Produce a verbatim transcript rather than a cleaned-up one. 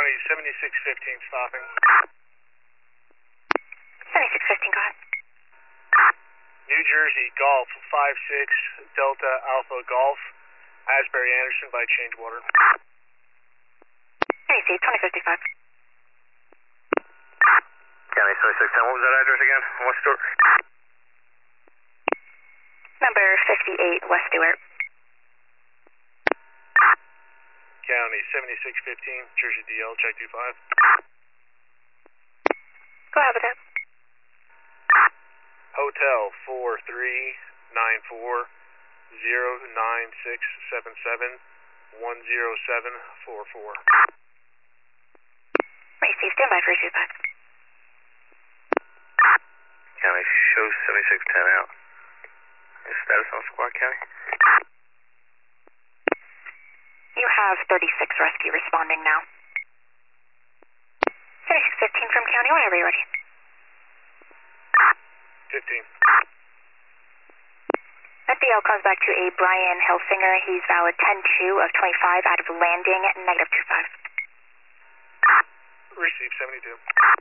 County seventy-six fifteen stopping. seventy-six fifteen, go ahead. New Jersey Golf five six Delta Alpha Golf, Asbury Anderson by Changewater. Receive twenty fifty-five. County seventy-six ten, what was that address again? West Stewart? Number fifty-eight, West Stewart. County seventy-six fifteen, Jersey D L, check two five. Go ahead with that. Hotel four three nine four zero nine six seven seven one zero seven four four. Receive, stand by for issue five. County shows seventy-six ten out. Is status on Squad County? You have thirty-six rescue responding now. seventy-six fifteen from County, whenever you're ready. fifteen. F D L comes back to a Brian Hilfinger. He's valid ten two of twenty-five out of landing, negative two five. Receive seventy-two.